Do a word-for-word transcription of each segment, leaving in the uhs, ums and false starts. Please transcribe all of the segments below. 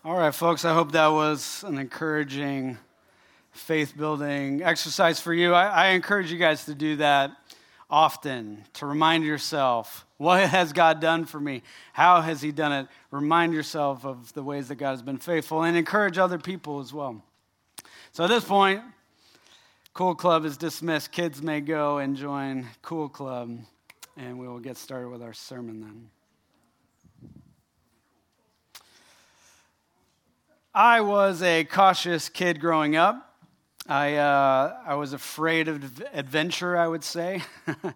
All right, folks, I hope that was an encouraging, faith-building exercise for you. I, I encourage you guys to do that often, to remind yourself, what has God done for me? How has he done it? Remind yourself of the ways that God has been faithful and encourage other people as well. So at this point, Cool Club is dismissed. Kids may go and join Cool Club, and we will get started with our sermon then. I was a cautious kid growing up. I uh, I was afraid of adventure, I would say.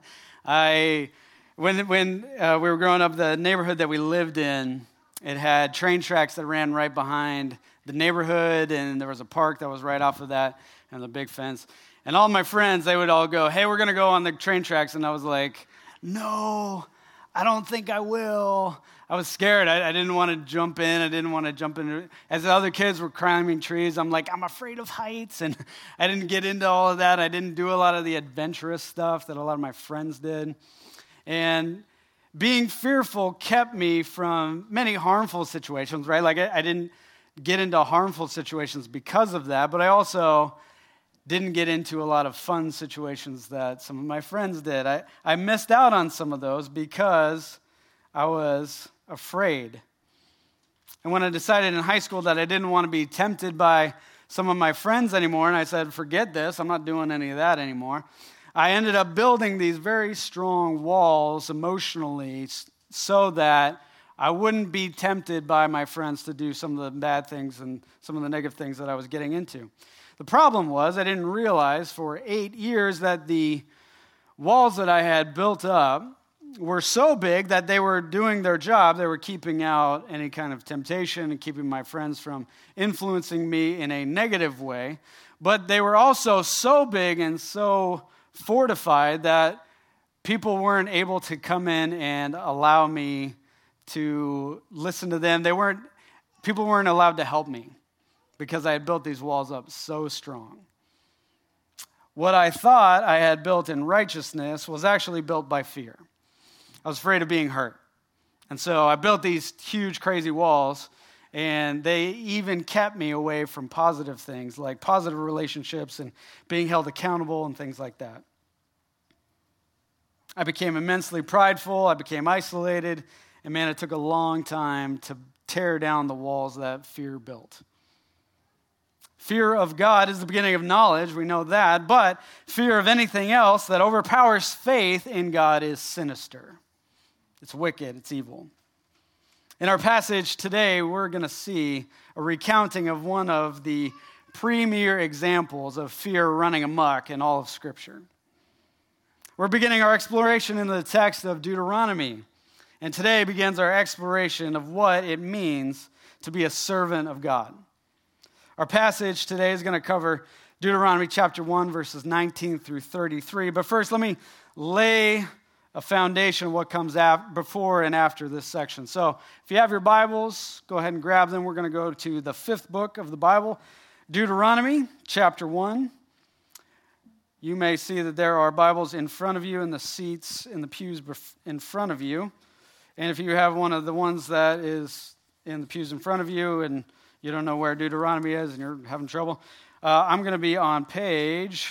I when when uh, we were growing up, the neighborhood that we lived in, it had train tracks that ran right behind the neighborhood, and there was a park that was right off of that, and the big fence. And all my friends, they would all go, "Hey, we're gonna go on the train tracks," and I was like, "No, I don't think I will." I was scared. I, I didn't want to jump in. I didn't want to jump in. As the other kids were climbing trees, I'm like, I'm afraid of heights. And I didn't get into all of that. I didn't do a lot of the adventurous stuff that a lot of my friends did. And being fearful kept me from many harmful situations, right? Like I, I didn't get into harmful situations because of that, but I also didn't get into a lot of fun situations that some of my friends did. I, I missed out on some of those because I was afraid. And when I decided in high school that I didn't want to be tempted by some of my friends anymore, and I said, forget this, I'm not doing any of that anymore, I ended up building these very strong walls emotionally so that I wouldn't be tempted by my friends to do some of the bad things and some of the negative things that I was getting into. The problem was I didn't realize for eight years that the walls that I had built up were so big that they were doing their job. They were keeping out any kind of temptation and keeping my friends from influencing me in a negative way. But they were also so big and so fortified that people weren't able to come in and allow me to listen to them. They weren't, people weren't allowed to help me because I had built these walls up so strong. What I thought I had built in righteousness was actually built by fear. I was afraid of being hurt. And so I built these huge, crazy walls, and they even kept me away from positive things like positive relationships and being held accountable and things like that. I became immensely prideful. I became isolated. And man, it took a long time to tear down the walls that fear built. Fear of God is the beginning of knowledge. We know that. But fear of anything else that overpowers faith in God is sinister. It's wicked, it's evil. In our passage today, we're going to see a recounting of one of the premier examples of fear running amok in all of Scripture. We're beginning our exploration in the text of Deuteronomy, and today begins our exploration of what it means to be a servant of God. Our passage today is going to cover Deuteronomy chapter one, verses nineteen through thirty-three, but first let me lay a foundation of what comes after, before and after this section. So if you have your Bibles, go ahead and grab them. We're going to go to the fifth book of the Bible, Deuteronomy chapter one. You may see that there are Bibles in front of you in the seats in the pews in front of you. And if you have one of the ones that is in the pews in front of you and you don't know where Deuteronomy is and you're having trouble, uh, I'm going to be on page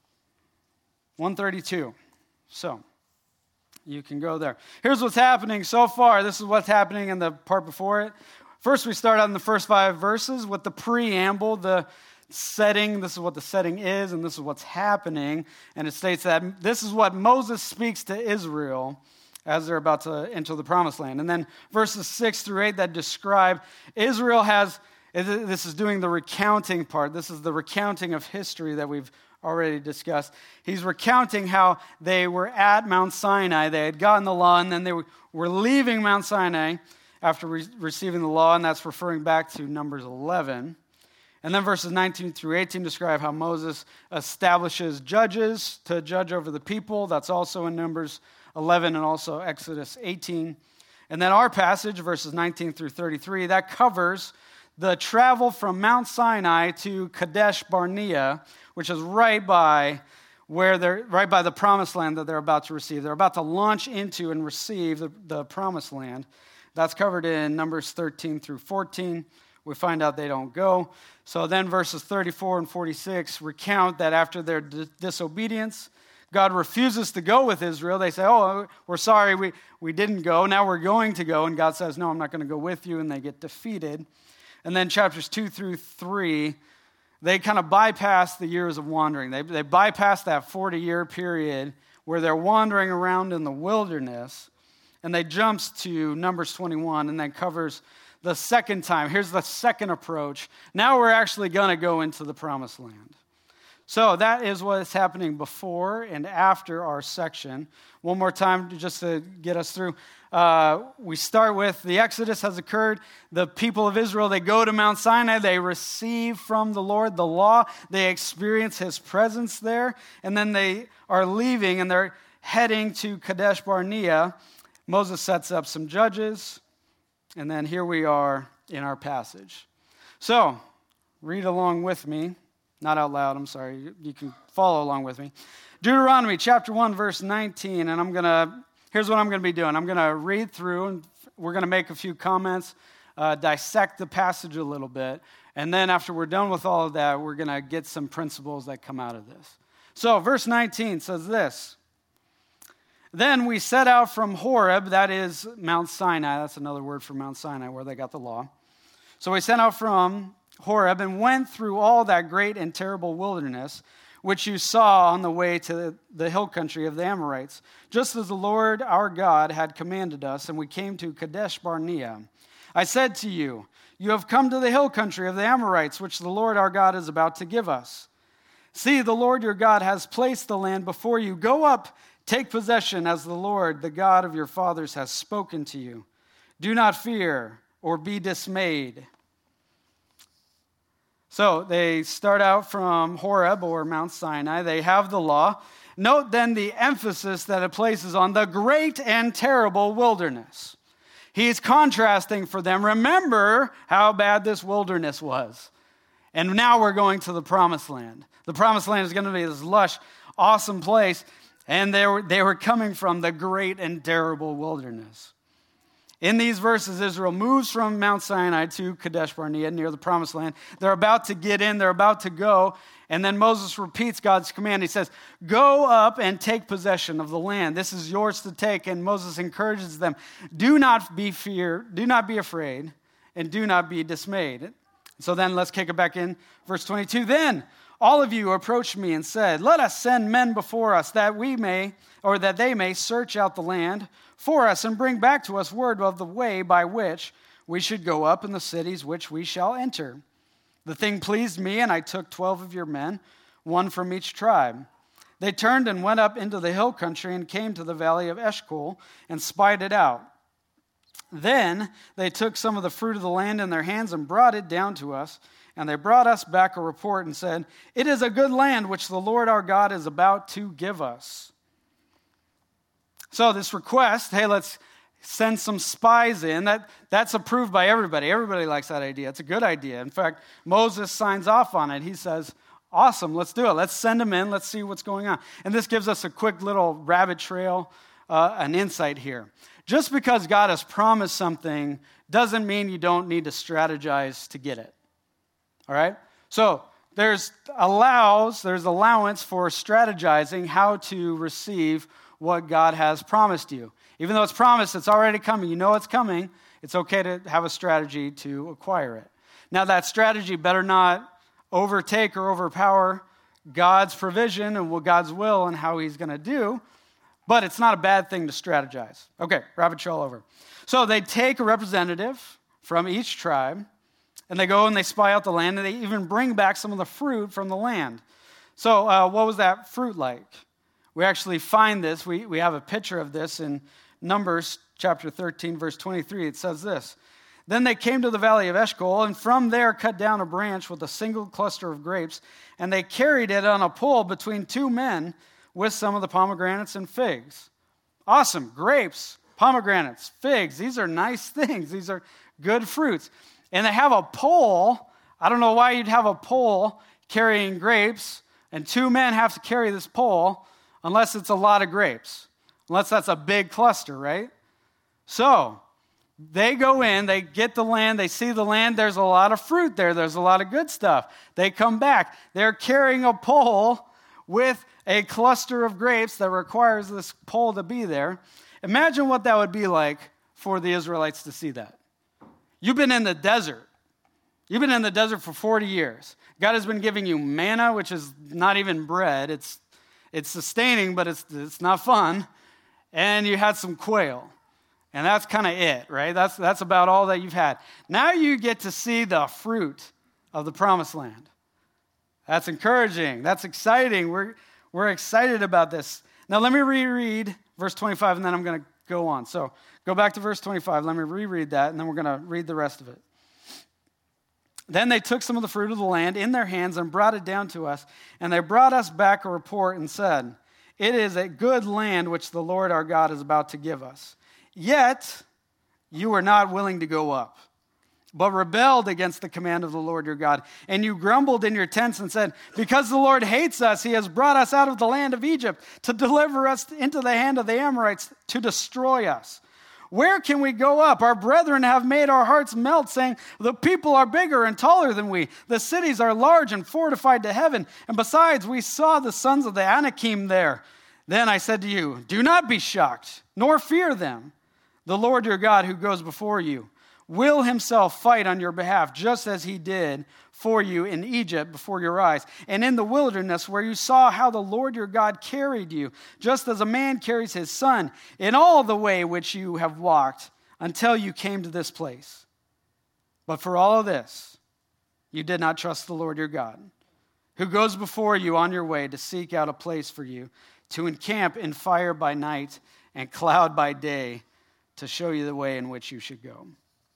one thirty-two. So you can go there. Here's what's happening so far. This is what's happening in the part before it. First, we start out in the first five verses with the preamble, the setting. This is what the setting is, and this is what's happening. And it states that this is what Moses speaks to Israel as they're about to enter the promised land. And then verses six through eight that describe Israel has, this is doing the recounting part. This is the recounting of history that we've already discussed. He's recounting how they were at Mount Sinai. They had gotten the law, and then they were leaving Mount Sinai after re- receiving the law, and that's referring back to Numbers eleven. And then verses nineteen through eighteen describe how Moses establishes judges to judge over the people. That's also in Numbers eleven and also Exodus eighteen. And then our passage, verses nineteen through thirty-three, that covers the travel from Mount Sinai to Kadesh Barnea, which is right by where they're right by the promised land that they're about to receive. They're about to launch into and receive the, the promised land. That's covered in Numbers thirteen through fourteen. we find out they don't go. So then verses thirty-four and forty-six recount that after their d- disobedience, God refuses to go with Israel. They say, oh, we're sorry, we, we didn't go. Now we're going to go. And God says, no, I'm not going to go with you. And they get defeated. And then chapters two through three, they kind of bypass the years of wandering. They, they bypass that forty-year period where they're wandering around in the wilderness. And they jumps to Numbers twenty-one and then covers the second time. Here's the second approach. Now we're actually going to go into the promised land. So that is what is happening before and after our section. One more time, just to get us through. Uh, we start with the Exodus has occurred. The people of Israel, they go to Mount Sinai. They receive from the Lord the law. They experience his presence there. And then they are leaving and they're heading to Kadesh Barnea. Moses sets up some judges. And then here we are in our passage. So read along with me. Not out loud, I'm sorry. You can follow along with me. Deuteronomy chapter one, verse nineteen. And I'm going to, here's what I'm going to be doing. I'm going to read through, and we're going to make a few comments, uh, dissect the passage a little bit. And then after we're done with all of that, we're going to get some principles that come out of this. So verse nineteen says this. Then we set out from Horeb, that is Mount Sinai. That's another word for Mount Sinai, where they got the law. So we set out from Horeb and went through all that great and terrible wilderness, which you saw on the way to the hill country of the Amorites, just as the Lord our God had commanded us, and we came to Kadesh Barnea. I said to you, you have come to the hill country of the Amorites, which the Lord our God is about to give us. See, the Lord your God has placed the land before you. Go up, take possession, as the Lord, the God of your fathers, has spoken to you. Do not fear or be dismayed. So they start out from Horeb or Mount Sinai. They have the law. Note then the emphasis that it places on the great and terrible wilderness. He's contrasting for them. Remember how bad this wilderness was. And now we're going to the promised land. The promised land is going to be this lush, awesome place. And they were, they were coming from the great and terrible wilderness. In these verses, Israel moves from Mount Sinai to Kadesh Barnea near the promised land. They're about to get in. They're about to go. And then Moses repeats God's command. He says, go up and take possession of the land. This is yours to take. And Moses encourages them, do not be fear, do not be afraid, and do not be dismayed. So then let's kick it back in. Verse twenty-two, then all of you approached me and said, let us send men before us that we may, or that they may search out the land for us and bring back to us word of the way by which we should go up in the cities which we shall enter. The thing pleased me, and I took twelve of your men, one from each tribe. They turned and went up into the hill country and came to the valley of Eshcol and spied it out. Then they took some of the fruit of the land in their hands and brought it down to us. And they brought us back a report and said, it is a good land which the Lord our God is about to give us. So this request, hey, let's send some spies in, that, that's approved by everybody. Everybody likes that idea. It's a good idea. In fact, Moses signs off on it. He says, awesome, let's do it. Let's send them in. Let's see what's going on. And this gives us a quick little rabbit trail, uh, an insight here. Just because God has promised something doesn't mean you don't need to strategize to get it. All right? So there's allows, there's allowance for strategizing how to receive what God has promised you. Even though it's promised, it's already coming. You know it's coming. It's okay to have a strategy to acquire it. Now that strategy better not overtake or overpower God's provision and what God's will and how he's going to do, but it's not a bad thing to strategize. Okay, rabbit trail over. So they take a representative from each tribe, and they go and they spy out the land, and they even bring back some of the fruit from the land. So uh, what was that fruit like? We actually find this. We, we have a picture of this in Numbers chapter thirteen, verse twenty-three. It says this. Then they came to the valley of Eshcol, and from there cut down a branch with a single cluster of grapes, and they carried it on a pole between two men with some of the pomegranates and figs. Awesome. Grapes, pomegranates, figs. These are nice things. These are good fruits. And they have a pole. I don't know why you'd have a pole carrying grapes, and two men have to carry this pole unless it's a lot of grapes, unless that's a big cluster, right? So They go in, they get the land, they see the land, there's a lot of fruit there, there's a lot of good stuff. They come back, they're carrying a pole with a cluster of grapes that requires this pole to be there. Imagine what that would be like for the Israelites to see that. You've been in the desert. You've been in the desert for forty years. God has been giving you manna, which is not even bread. It's it's sustaining, but it's it's not fun. And you had some quail. And that's kind of it, right? That's that's about all that you've had. Now you get to see the fruit of the promised land. That's encouraging. That's exciting. We're we're excited about this. Now let me reread verse twenty-five, and then I'm going to go on. So go back to verse twenty-five. Let me reread that, and then we're going to read the rest of it. Then they took some of the fruit of the land in their hands and brought it down to us, and they brought us back a report and said, "It is a good land which the Lord our God is about to give us. Yet you were not willing to go up, but rebelled against the command of the Lord your God. And you grumbled in your tents and said, because the Lord hates us, he has brought us out of the land of Egypt to deliver us into the hand of the Amorites to destroy us. Where can we go up? Our brethren have made our hearts melt, saying, the people are bigger and taller than we. The cities are large and fortified to heaven. And besides, we saw the sons of the Anakim there. Then I said to you, do not be shocked, nor fear them. The Lord your God who goes before you will himself fight on your behalf, just as he did for you in Egypt before your eyes, and in the wilderness where you saw how the Lord your God carried you, just as a man carries his son, in all the way which you have walked until you came to this place. But for all of this, you did not trust the Lord your God, who goes before you on your way to seek out a place for you, to encamp in fire by night and cloud by day, to show you the way in which you should go."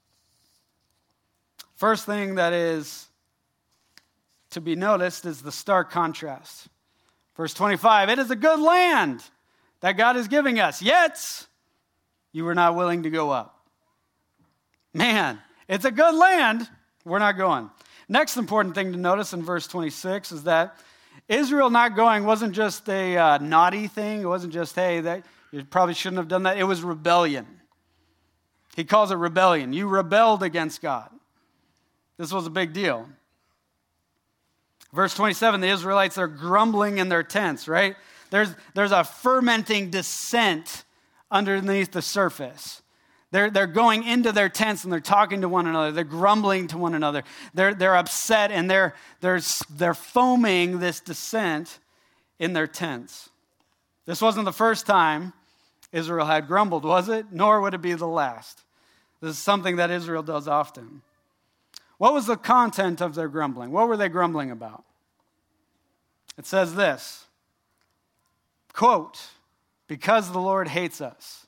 First thing that is to be noticed is the stark contrast. Verse twenty-five, it is a good land that God is giving us, yet you were not willing to go up. Man, it's a good land, we're not going. Next important thing to notice in verse twenty-six is that Israel not going wasn't just a uh, naughty thing. It wasn't just, hey, that you probably shouldn't have done that. It was rebellion. He calls it rebellion. You rebelled against God. This was a big deal. Verse twenty-seven, the Israelites are grumbling in their tents, right? There's, there's a fermenting dissent underneath the surface. They're, they're going into their tents and they're talking to one another. They're grumbling to one another. They're, they're upset and they're, they're, they're foaming this dissent in their tents. This wasn't the first time Israel had grumbled, was it? Nor would it be the last. This is something that Israel does often. What was the content of their grumbling? What were they grumbling about? It says this, quote, because the Lord hates us.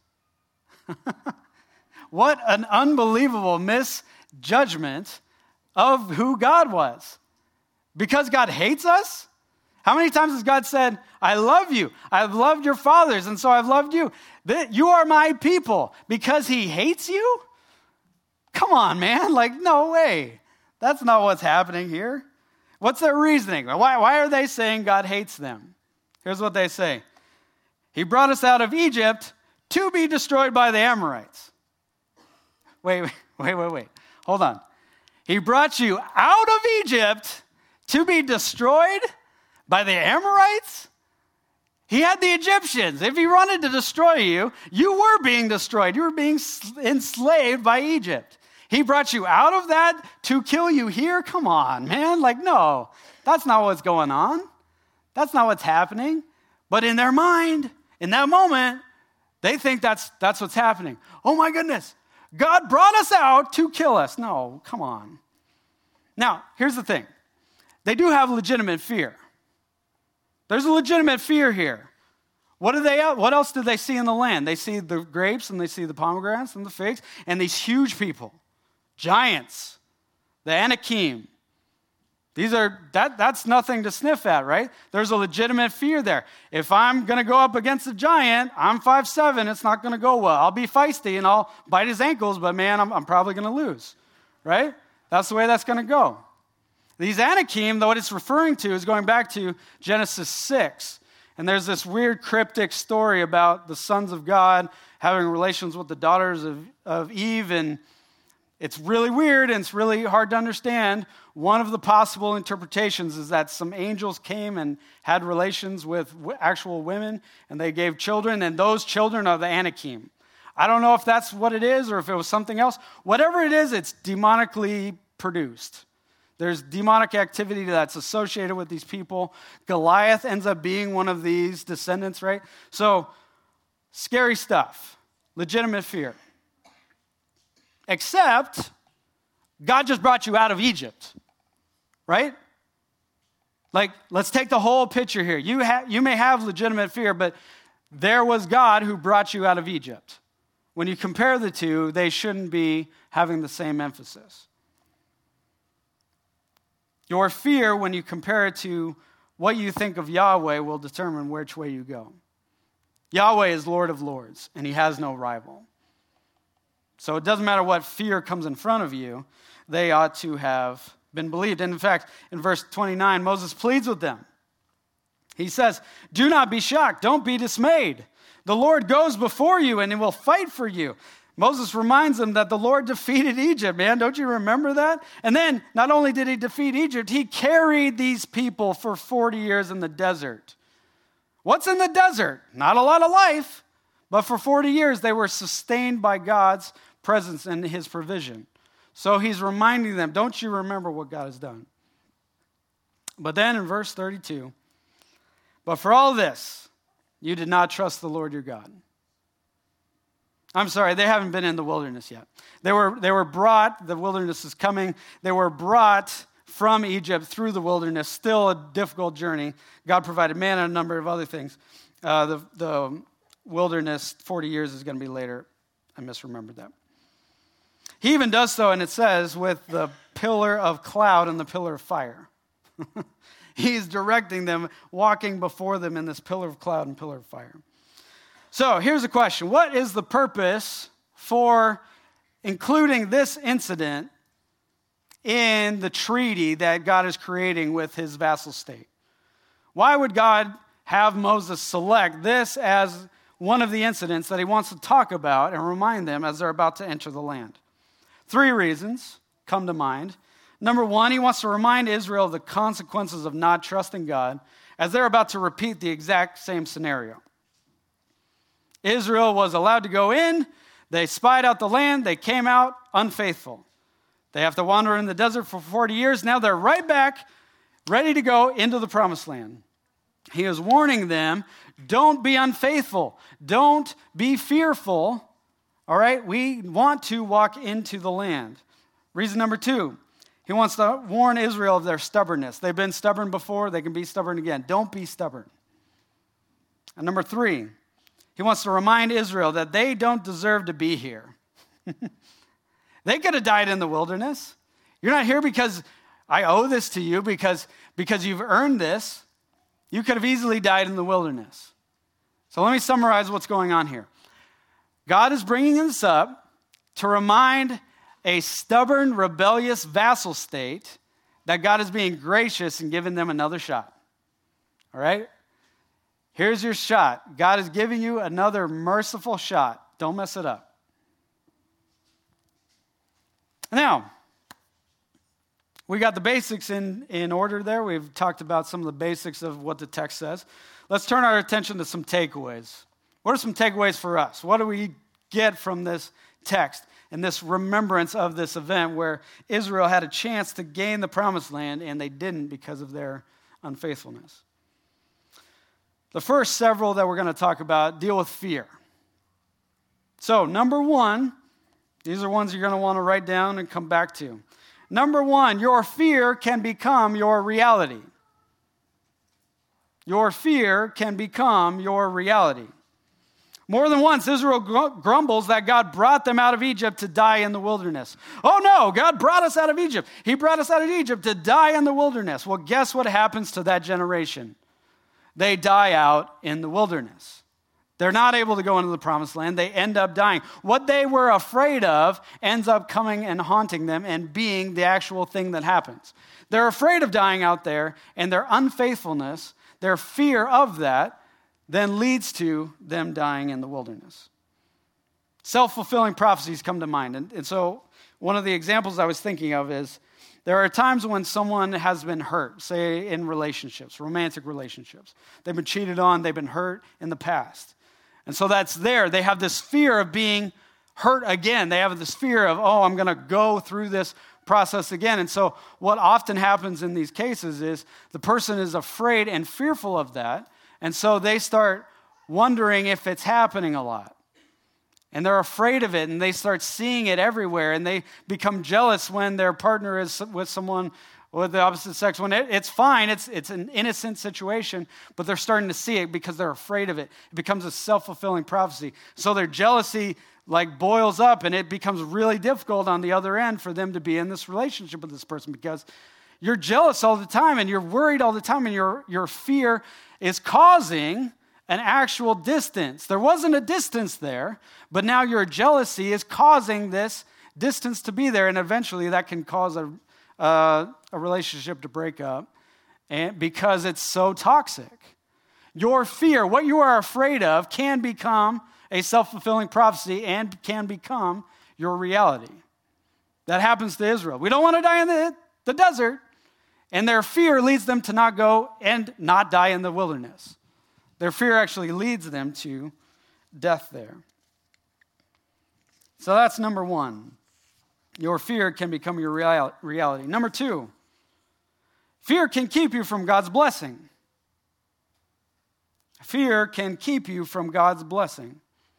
What an unbelievable misjudgment of who God was. Because God hates us? How many times has God said, I love you. I've loved your fathers, and so I've loved you. You are my people. Because he hates you? Come on, man. Like, no way. That's not what's happening here. What's their reasoning? Why, why are they saying God hates them? Here's what they say. He brought us out of Egypt to be destroyed by the Amorites. Wait, wait, wait, wait, wait. Hold on. He brought you out of Egypt to be destroyed by the Amorites? He had the Egyptians. If he wanted to destroy you, you were being destroyed. You were being enslaved by Egypt. He brought you out of that to kill you here? Come on, man. Like, no, that's not what's going on. That's not what's happening. But in their mind, in that moment, they think that's, that's what's happening. Oh my goodness, God brought us out to kill us. No, come on. Now, here's the thing. They do have legitimate fear. There's a legitimate fear here. What do they? What else do they see in the land? They see the grapes and they see the pomegranates and the figs and these huge people, giants, the Anakim. These are that. That's nothing to sniff at, right? There's a legitimate fear there. If I'm going to go up against a giant, I'm five seven. It's not going to go well. I'll be feisty and I'll bite his ankles, but man, I'm, I'm probably going to lose, right? That's the way that's going to go. These Anakim, though what it's referring to is going back to Genesis six. And there's this weird cryptic story about the sons of God having relations with the daughters of, of Eve, and it's really weird and it's really hard to understand. One of the possible interpretations is that some angels came and had relations with actual women, and they gave children, and those children are the Anakim. I don't know if that's what it is or if it was something else. Whatever it is, it's demonically produced. There's demonic activity that's associated with these people. Goliath ends up being one of these descendants, right? So, scary stuff. Legitimate fear. Except, God just brought you out of Egypt, right? Like, let's take the whole picture here. You, ha- you may have legitimate fear, but there was God who brought you out of Egypt. When you compare the two, they shouldn't be having the same emphasis. Your fear, when you compare it to what you think of Yahweh, will determine which way you go. Yahweh is Lord of Lords, and he has no rival. So it doesn't matter what fear comes in front of you, they ought to have been believed. And in fact, in verse twenty-nine, Moses pleads with them. He says, "Do not be shocked, don't be dismayed. The Lord goes before you, and he will fight for you." Moses reminds them that the Lord defeated Egypt, man. Don't you remember that? And then, not only did he defeat Egypt, he carried these people for forty years in the desert. What's in the desert? Not a lot of life, but for forty years they were sustained by God's presence and his provision. So he's reminding them, don't you remember what God has done? But then in verse thirty-two, "But for all this, you did not trust the Lord your God." I'm sorry, they haven't been in the wilderness yet. They were, they were brought, the wilderness is coming, they were brought from Egypt through the wilderness, still a difficult journey. God provided manna and a number of other things. Uh, the, the wilderness, forty years is going to be later. I misremembered that. He even does so, and it says, with the pillar of cloud and the pillar of fire. He's directing them, walking before them in this pillar of cloud and pillar of fire. So here's a question. What is the purpose for including this incident in the treaty that God is creating with his vassal state? Why would God have Moses select this as one of the incidents that he wants to talk about and remind them as they're about to enter the land? Three reasons come to mind. Number one, he wants to remind Israel of the consequences of not trusting God as they're about to repeat the exact same scenario. Israel was allowed to go in. They spied out the land. They came out unfaithful. They have to wander in the desert for forty years. Now they're right back, ready to go into the promised land. He is warning them, don't be unfaithful. Don't be fearful. All right, we want to walk into the land. Reason number two, he wants to warn Israel of their stubbornness. They've been stubborn before. They can be stubborn again. Don't be stubborn. And number three, he wants to remind Israel that they don't deserve to be here. They could have died in the wilderness. You're not here because I owe this to you, because, because you've earned this. You could have easily died in the wilderness. So let me summarize what's going on here. God is bringing this up to remind a stubborn, rebellious vassal state that God is being gracious and giving them another shot. All right? Here's your shot. God is giving you another merciful shot. Don't mess it up. Now, we got the basics in, in order there. We've talked about some of the basics of what the text says. Let's turn our attention to some takeaways. What are some takeaways for us? What do we get from this text and this remembrance of this event where Israel had a chance to gain the promised land and they didn't because of their unfaithfulness? The first several that we're going to talk about deal with fear. So, number one, these are ones you're going to want to write down and come back to. Number one, your fear can become your reality. Your fear can become your reality. More than once, Israel grumbles that God brought them out of Egypt to die in the wilderness. Oh no, God brought us out of Egypt. He brought us out of Egypt to die in the wilderness. Well, guess what happens to that generation? They die out in the wilderness. They're not able to go into the promised land. They end up dying. What they were afraid of ends up coming and haunting them and being the actual thing that happens. They're afraid of dying out there, and their unfaithfulness, their fear of that, then leads to them dying in the wilderness. Self-fulfilling prophecies come to mind. And, and so one of the examples I was thinking of is there are times when someone has been hurt, say in relationships, romantic relationships. They've been cheated on, they've been hurt in the past. And so that's there. They have this fear of being hurt again. They have this fear of, oh, I'm going to go through this process again. And so what often happens in these cases is the person is afraid and fearful of that. And so they start wondering if it's happening a lot. And they're afraid of it, and they start seeing it everywhere, and they become jealous when their partner is with someone with the opposite sex. When it, it's fine, it's it's an innocent situation, but they're starting to see it because they're afraid of it. It becomes a self-fulfilling prophecy. So their jealousy like boils up, and it becomes really difficult on the other end for them to be in this relationship with this person because you're jealous all the time, and you're worried all the time, and your your fear is causing an actual distance. There wasn't a distance there, but now your jealousy is causing this distance to be there, and eventually that can cause a uh, a relationship to break up, and because it's so toxic. Your fear, what you are afraid of, can become a self-fulfilling prophecy and can become your reality. That happens to Israel. We don't want to die in the, the desert, and their fear leads them to not go and not die in the wilderness. Their fear actually leads them to death there. So that's number one. Your fear can become your real- reality. Number two, fear can keep you from God's blessing. Fear can keep you from God's blessing.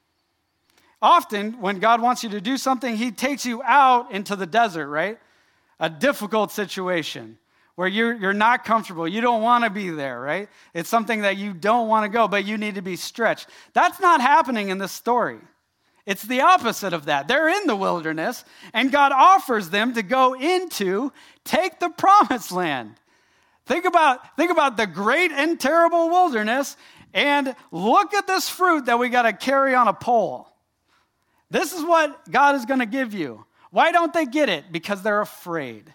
Often, when God wants you to do something, he takes you out into the desert, right? A difficult situation where you're, you're not comfortable. You don't want to be there, right? It's something that you don't want to go, but you need to be stretched. That's not happening in this story. It's the opposite of that. They're in the wilderness, and God offers them to go into, take the promised land. Think about, think about the great and terrible wilderness, and look at this fruit that we got to carry on a pole. This is what God is going to give you. Why don't they get it? Because they're afraid.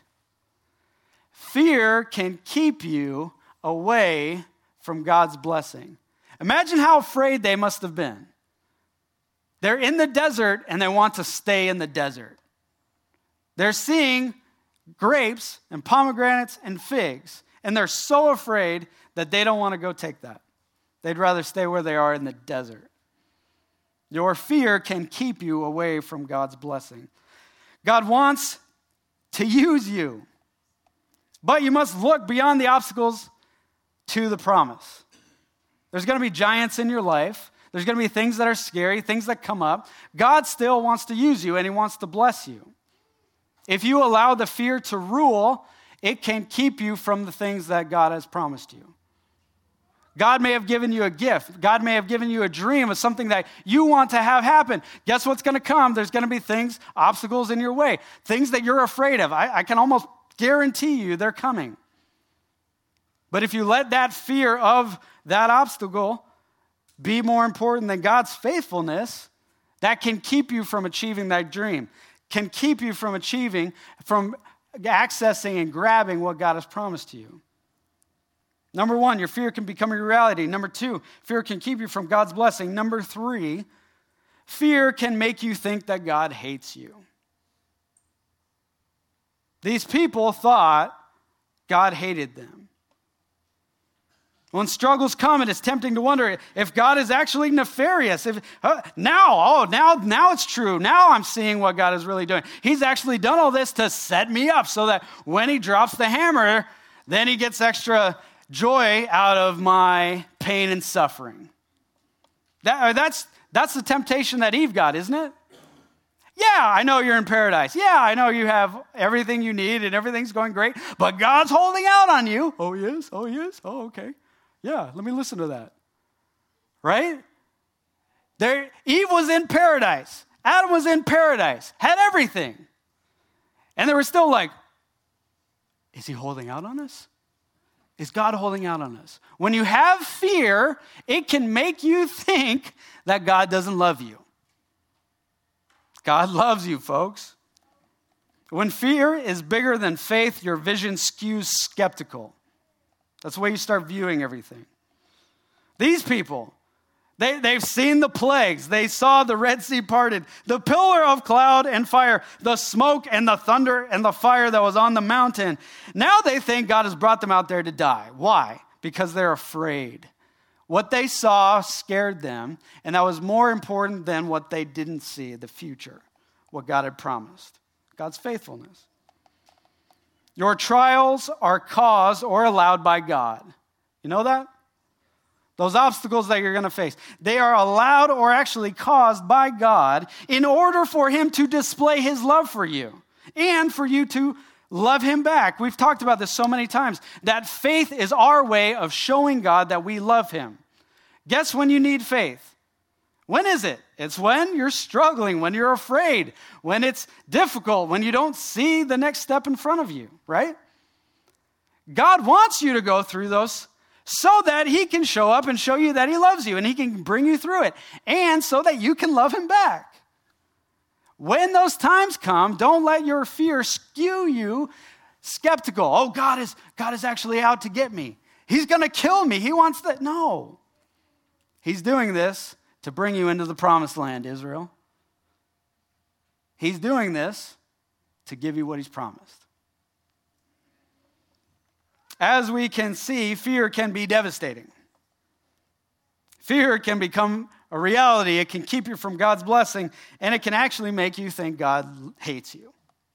Fear can keep you away from God's blessing. Imagine how afraid they must have been. They're in the desert and they want to stay in the desert. They're seeing grapes and pomegranates and figs, and they're so afraid that they don't want to go take that. They'd rather stay where they are in the desert. Your fear can keep you away from God's blessing. God wants to use you, but you must look beyond the obstacles to the promise. There's going to be giants in your life. There's going to be things that are scary, things that come up. God still wants to use you, and he wants to bless you. If you allow the fear to rule, it can keep you from the things that God has promised you. God may have given you a gift. God may have given you a dream of something that you want to have happen. Guess what's going to come? There's going to be things, obstacles in your way, things that you're afraid of. I, I can almost guarantee you they're coming. But if you let that fear of that obstacle be more important than God's faithfulness, that can keep you from achieving that dream, can keep you from achieving, from accessing and grabbing what God has promised to you. Number one, your fear can become your reality. Number two, fear can keep you from God's blessing. Number three, fear can make you think that God hates you. These people thought God hated them. When struggles come, it is tempting to wonder if God is actually nefarious. If uh, now, oh, now, now it's true. Now I'm seeing what God is really doing. He's actually done all this to set me up so that when he drops the hammer, then he gets extra joy out of my pain and suffering. That, that's, that's the temptation that Eve got, isn't it? Yeah, I know you're in paradise. Yeah, I know you have everything you need and everything's going great, but God's holding out on you. Oh, he is? Oh, he is? Oh, okay. Yeah, let me listen to that. Right? There, Eve was in paradise. Adam was in paradise, had everything. And they were still like, is he holding out on us? Is God holding out on us? When you have fear, it can make you think that God doesn't love you. God loves you, folks. When fear is bigger than faith, your vision skews skeptical. That's the way you start viewing everything. These people They, they've seen the plagues. They saw the Red Sea parted, the pillar of cloud and fire, the smoke and the thunder and the fire that was on the mountain. Now they think God has brought them out there to die. Why? Because they're afraid. What they saw scared them, and that was more important than what they didn't see, the future, what God had promised, God's faithfulness. Your trials are caused or allowed by God. You know that? Those obstacles that you're going to face, they are allowed or actually caused by God in order for him to display his love for you and for you to love him back. We've talked about this so many times, that faith is our way of showing God that we love him. Guess when you need faith? When is it? It's when you're struggling, when you're afraid, when it's difficult, when you don't see the next step in front of you, right? God wants you to go through those so that he can show up and show you that he loves you and he can bring you through it, and so that you can love him back. When those times come, don't let your fear skew you skeptical. Oh, God is, God is actually out to get me. He's going to kill me. He wants that. No. He's doing this to bring you into the promised land, Israel. He's doing this to give you what he's promised. As we can see, fear can be devastating. Fear can become a reality. It can keep you from God's blessing, and it can actually make you think God hates you.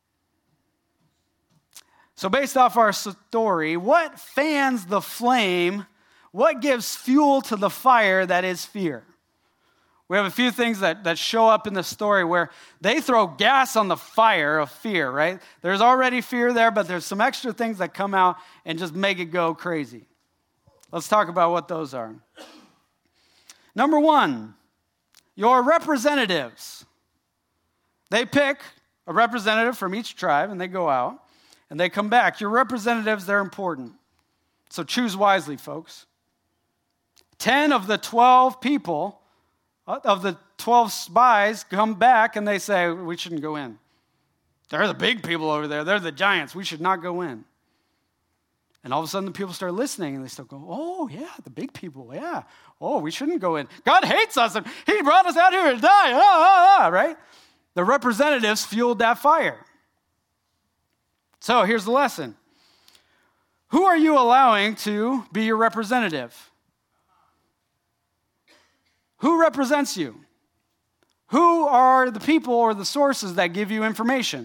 So based off our story, what fans the flame? What gives fuel to the fire that is fear? We have a few things that, that show up in the story where they throw gas on the fire of fear, right? There's already fear there, but there's some extra things that come out and just make it go crazy. Let's talk about what those are. Number one, your representatives. They pick a representative from each tribe and they go out and they come back. Your representatives, they're important. So choose wisely, folks. Ten of the twelve people of the twelve spies come back and they say, we shouldn't go in. They're the big people over there. They're the giants. We should not go in. And all of a sudden the people start listening and they start going, oh, yeah, the big people, yeah. Oh, we shouldn't go in. God hates us and he brought us out here to die, ah, ah, ah, right? The representatives fueled that fire. So here's the lesson. Who are you allowing to be your representative? Who represents you? Who are the people or the sources that give you information?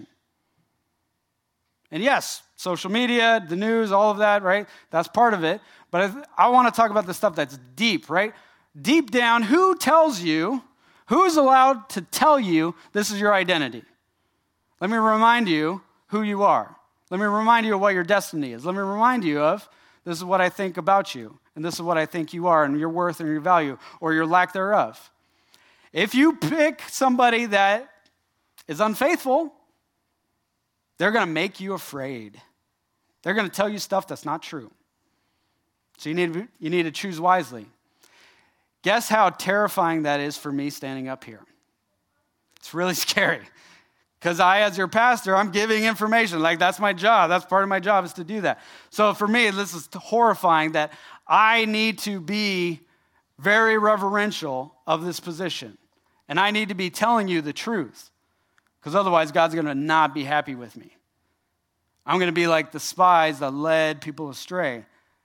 And yes, social media, the news, all of that, right? That's part of it. But I, th- I want to talk about the stuff that's deep, right? Deep down, who tells you, who's allowed to tell you this is your identity? Let me remind you who you are. Let me remind you of what your destiny is. Let me remind you of this is what I think about you. And this is what I think you are and your worth and your value or your lack thereof. If you pick somebody that is unfaithful, they're going to make you afraid. They're going to tell you stuff that's not true. So you need, to, you need to choose wisely. Guess how terrifying that is for me standing up here. It's really scary. Because I, as your pastor, I'm giving information. Like, that's my job. That's part of my job is to do that. So for me, this is horrifying that I need to be very reverential of this position. And I need to be telling you the truth. Because otherwise, God's going to not be happy with me. I'm going to be like the spies that led people astray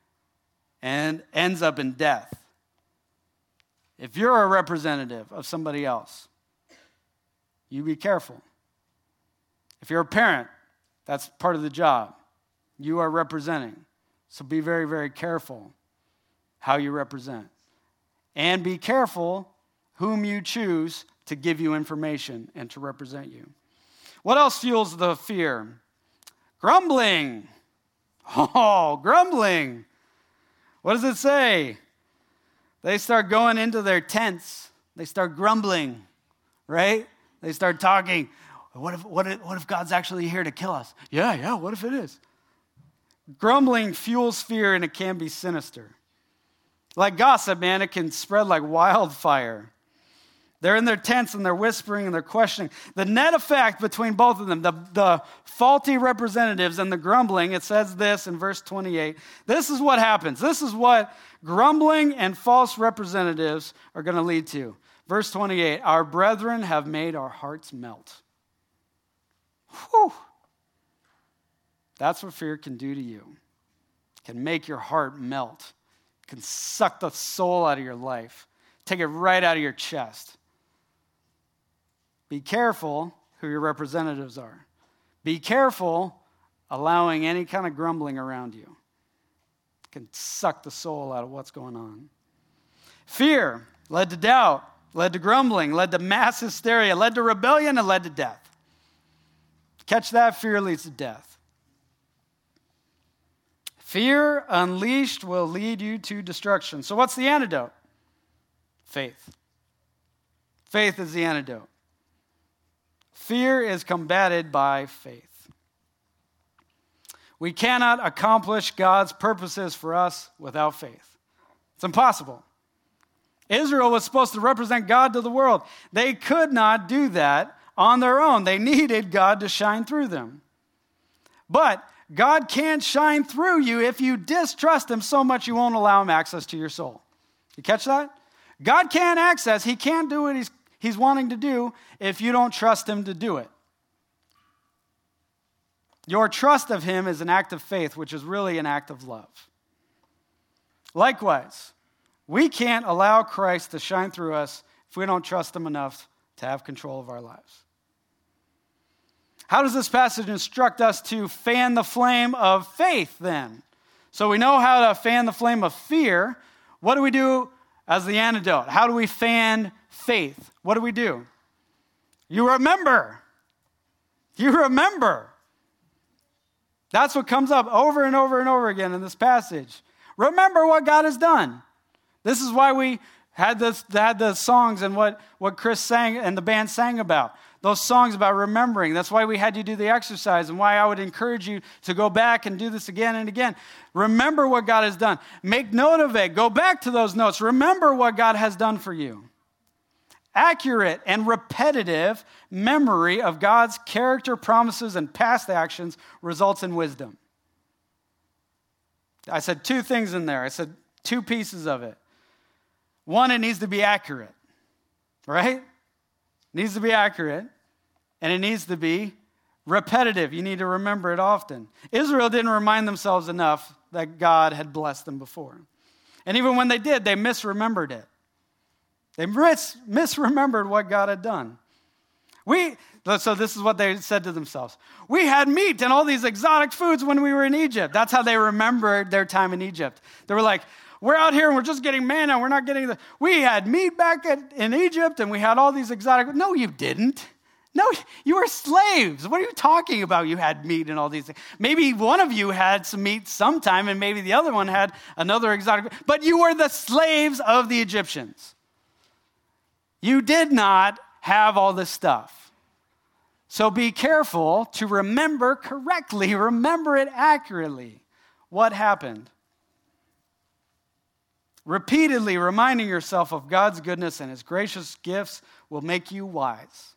and ends up in death. If you're a representative of somebody else, you be careful. If you're a parent, that's part of the job. You are representing. So be very, very careful how you represent. And be careful whom you choose to give you information and to represent you. What else fuels the fear? Grumbling. Oh, grumbling. What does it say? They start going into their tents. They start grumbling, right? They start talking. What if, what if, what if God's actually here to kill us? Yeah, yeah, what if it is? Grumbling fuels fear and it can be sinister. Like gossip, man, it can spread like wildfire. They're in their tents and they're whispering and they're questioning. The net effect between both of them, the, the faulty representatives and the grumbling, it says this in verse twenty-eight. This is what happens. This is what grumbling and false representatives are going to lead to. Verse twenty-eight, our brethren have made our hearts melt. Whew. That's what fear can do to you. It can make your heart melt. It can suck the soul out of your life. Take it right out of your chest. Be careful who your representatives are. Be careful allowing any kind of grumbling around you. It can suck the soul out of what's going on. Fear led to doubt, led to grumbling, led to mass hysteria, led to rebellion, and led to death. Catch that? Fear leads to death. Fear unleashed will lead you to destruction. So what's the antidote? Faith. Faith is the antidote. Fear is combated by faith. We cannot accomplish God's purposes for us without faith. It's impossible. Israel was supposed to represent God to the world. They could not do that on their own. They needed God to shine through them. But God can't shine through you if you distrust him so much you won't allow him access to your soul. You catch that? God can't access, he can't do what he's, he's wanting to do if you don't trust him to do it. Your trust of him is an act of faith, which is really an act of love. Likewise, we can't allow Christ to shine through us if we don't trust him enough to have control of our lives. How does this passage instruct us to fan the flame of faith then? So we know how to fan the flame of fear. What do we do as the antidote? How do we fan faith? What do we do? You remember. You remember. That's what comes up over and over and over again in this passage. Remember what God has done. This is why we had this had the songs and what, what Chris sang and the band sang about. Those songs about remembering. That's why we had you do the exercise and why I would encourage you to go back and do this again and again. Remember what God has done. Make note of it. Go back to those notes. Remember what God has done for you. Accurate and repetitive memory of God's character, promises, and past actions results in wisdom. I said two things in there. I said two pieces of it. One, it needs to be accurate, right? It needs to be accurate, and it needs to be repetitive. You need to remember it often. Israel didn't remind themselves enough that God had blessed them before. And even when they did, they misremembered it. They mis- misremembered what God had done. We, so this is what they said to themselves. We had meat and all these exotic foods when we were in Egypt. That's how they remembered their time in Egypt. They were like, we're out here and we're just getting manna. We're not getting the, we had meat back at, in Egypt and we had all these exotic, no, you didn't. No, you were slaves. What are you talking about? You had meat and all these things. Maybe one of you had some meat sometime and maybe the other one had another exotic, but you were the slaves of the Egyptians. You did not have all this stuff. So be careful to remember correctly, remember it accurately, what happened. Repeatedly reminding yourself of God's goodness and his gracious gifts will make you wise.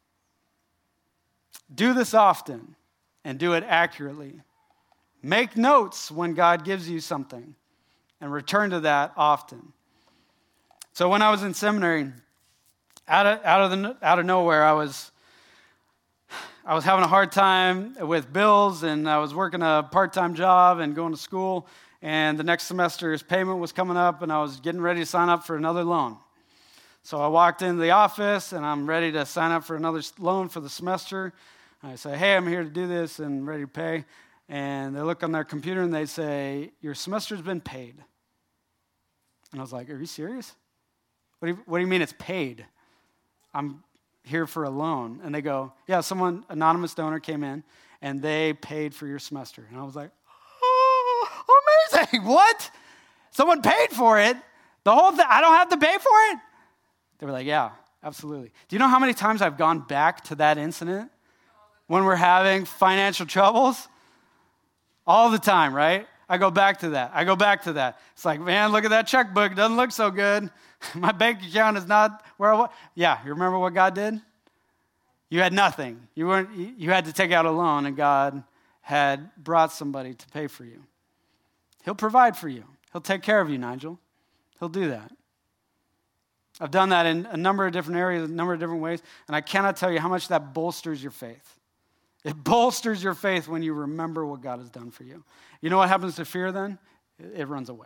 Do this often and do it accurately. Make notes when God gives you something and return to that often. So when I was in seminary, out of, out of, the, out of nowhere, I was, I was having a hard time with bills, and I was working a part-time job and going to school. And the next semester's payment was coming up, and I was getting ready to sign up for another loan. So I walked into the office, and I'm ready to sign up for another loan for the semester. I say, hey, I'm here to do this and ready to pay. And they look on their computer, and they say, your semester's been paid. And I was like, are you serious? What do you, what do you mean it's paid? I'm here for a loan. And they go, yeah, someone, anonymous donor came in, and they paid for your semester. And I was like, amazing. What? Someone paid for it? The whole thing? I don't have to pay for it? They were like, yeah, absolutely. Do you know how many times I've gone back to that incident when we're having financial troubles? All the time, right? I go back to that. I go back to that. It's like, man, look at that checkbook. It doesn't look so good. My bank account is not where I was. Yeah, you remember what God did? You had nothing. You weren't. You had to take out a loan, and God had brought somebody to pay for you. He'll provide for you. He'll take care of you, Nigel. He'll do that. I've done that in a number of different areas, a number of different ways, and I cannot tell you how much that bolsters your faith. It bolsters your faith when you remember what God has done for you. You know what happens to fear then? It runs away.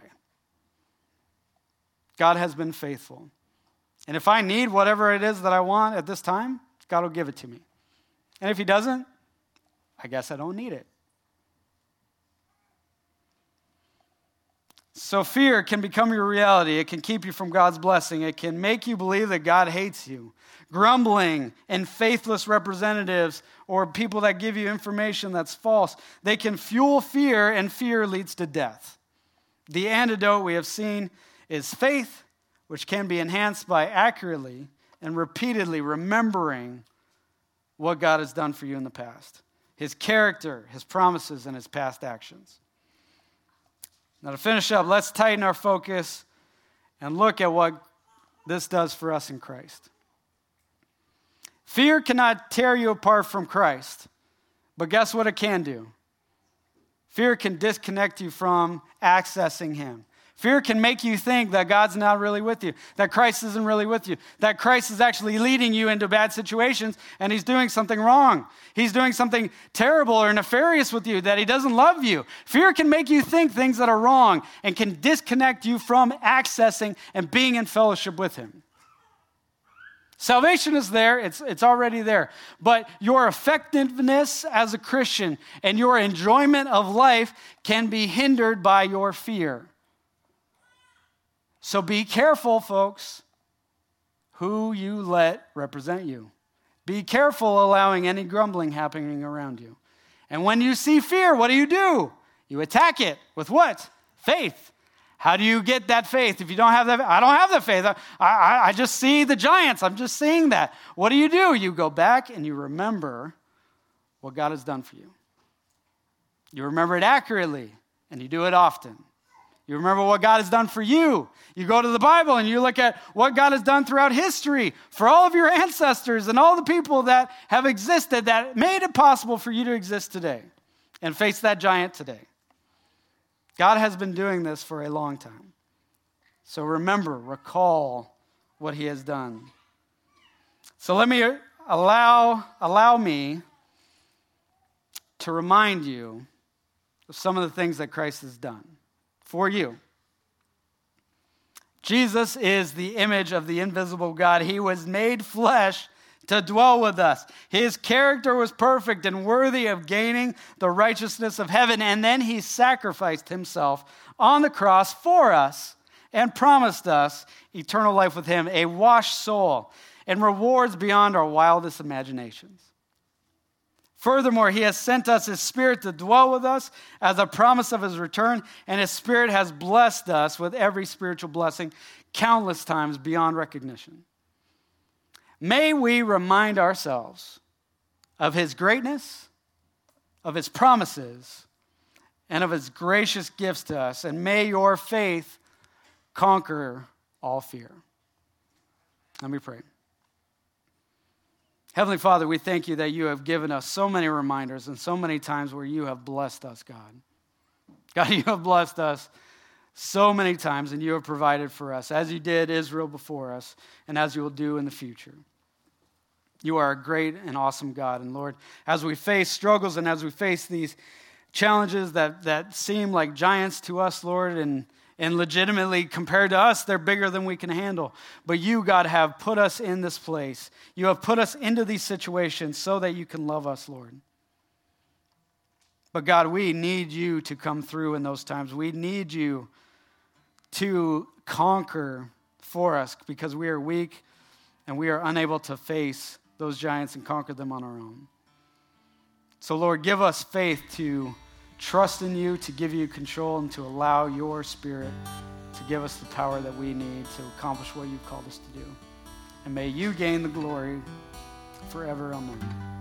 God has been faithful. And if I need whatever it is that I want at this time, God will give it to me. And if he doesn't, I guess I don't need it. So fear can become your reality. It can keep you from God's blessing. It can make you believe that God hates you. Grumbling and faithless representatives or people that give you information that's false, they can fuel fear, and fear leads to death. The antidote we have seen is faith, which can be enhanced by accurately and repeatedly remembering what God has done for you in the past. His character, his promises, and his past actions. Now to finish up, let's tighten our focus and look at what this does for us in Christ. Fear cannot tear you apart from Christ, but guess what it can do? Fear can disconnect you from accessing him. Fear can make you think that God's not really with you, that Christ isn't really with you, that Christ is actually leading you into bad situations and he's doing something wrong. He's doing something terrible or nefarious with you, that he doesn't love you. Fear can make you think things that are wrong and can disconnect you from accessing and being in fellowship with him. Salvation is there. It's, it's already there. But your effectiveness as a Christian and your enjoyment of life can be hindered by your fear. So be careful, folks, who you let represent you. Be careful allowing any grumbling happening around you. And when you see fear, what do you do? You attack it with what? Faith. How do you get that faith? If you don't have that, I don't have the faith. I, I, I just see the giants. I'm just seeing that. What do you do? You go back and you remember what God has done for you. You remember it accurately, and you do it often. You remember what God has done for you. You go to the Bible and you look at what God has done throughout history for all of your ancestors and all the people that have existed that made it possible for you to exist today and face that giant today. God has been doing this for a long time. So remember, recall what he has done. So let me allow, allow me to remind you of some of the things that Christ has done for you. Jesus is the image of the invisible God. He was made flesh to dwell with us. His character was perfect and worthy of gaining the righteousness of heaven. And then he sacrificed himself on the cross for us and promised us eternal life with him, a washed soul, and rewards beyond our wildest imaginations. Furthermore, he has sent us his Spirit to dwell with us as a promise of his return, and his Spirit has blessed us with every spiritual blessing countless times beyond recognition. May we remind ourselves of his greatness, of his promises, and of his gracious gifts to us, and may your faith conquer all fear. Let me pray. Heavenly Father, we thank you that you have given us so many reminders and so many times where you have blessed us, God. God, you have blessed us so many times, and you have provided for us, as you did Israel before us, and as you will do in the future. You are a great and awesome God. And Lord, as we face struggles and as we face these challenges that, that seem like giants to us, Lord, and And legitimately, compared to us, they're bigger than we can handle. But you, God, have put us in this place. You have put us into these situations so that you can love us, Lord. But God, we need you to come through in those times. We need you to conquer for us because we are weak and we are unable to face those giants and conquer them on our own. So, Lord, give us faith to trust in you, to give you control, and to allow your Spirit to give us the power that we need to accomplish what you've called us to do. And may you gain the glory forever. Amen.